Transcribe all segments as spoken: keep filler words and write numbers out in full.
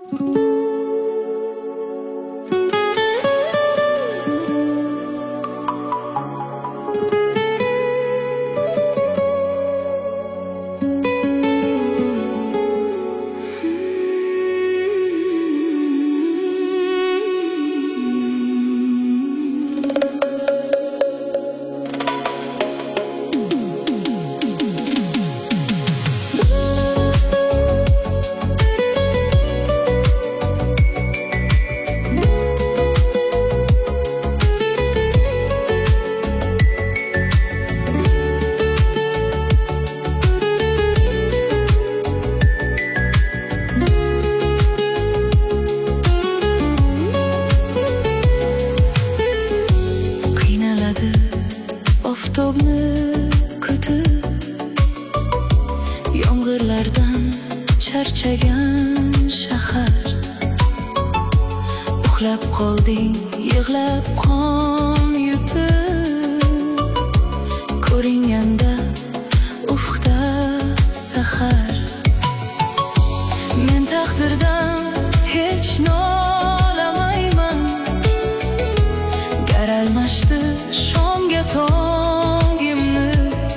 Oftobni kutib, yomg'irlardan charchagan shahar. Uxlab qolding, yig'lab qon yutib, ko'ringanda ufqda sahar. Men taqdirdan hech nolamayman, garalmashdi shomga tongimni.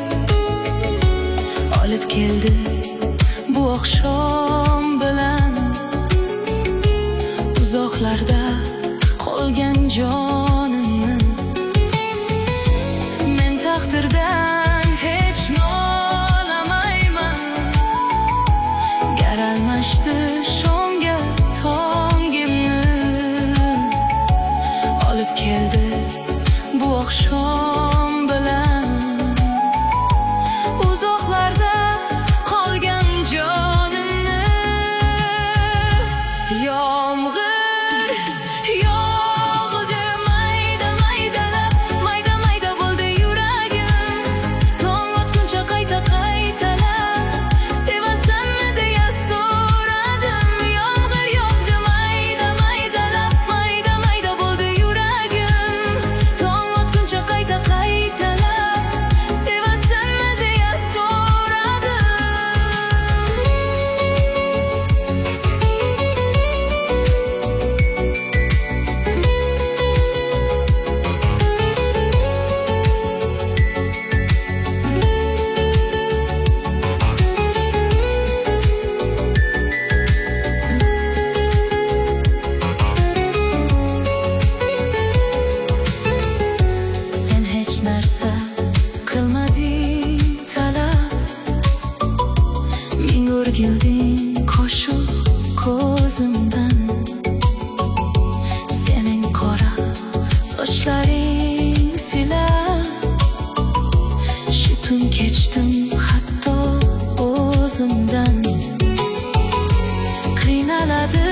Olib keldi bu oqshom bilan uzoqlarda qolgan jonimni. Men taqdirdan hech nolamayman, garalmashdi shomga tongimni. Olib keldi bu oqshom bilan uzoqlarda qolgan jonimni. Yomg'ir yog'di mayda maydalab, mayda mayda bo'ldi yuragim. Tong otguncha qayta qaytalab, sevasanmi deya so'radim. Yomg'ir yog'di mayda maydalab, mayda mayda bo'ldi yuragim. Tong otguncha qayta qaytalab, sevasanmi deya so'radim. Sen hech narsa qilmading talab, ming o'rgilding qo'shiq ko'zimdan. Sening qora sochlaring silab, shu tun kechdim hatto o'zimdan. Qiynaladi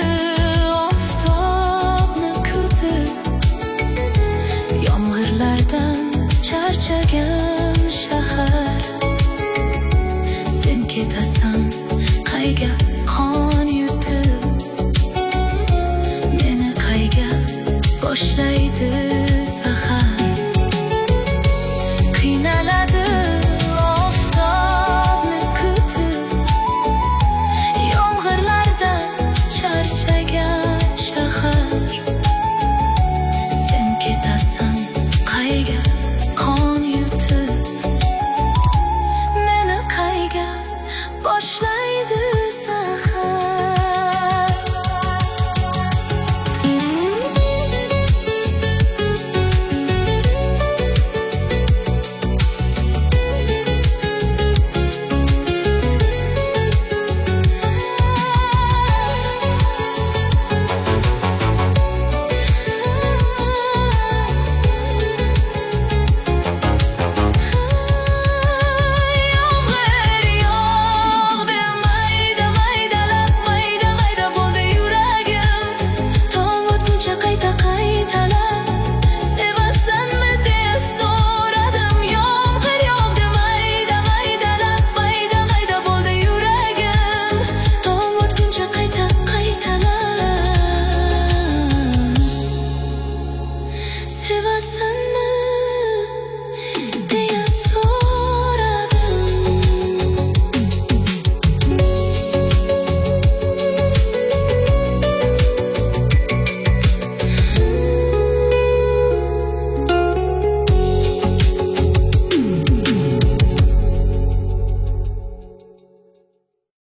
oftobni kutib, yomg'irlardan charchagan shahar. Sen ketasan qayga qon yutib, meni qayga boshlaydi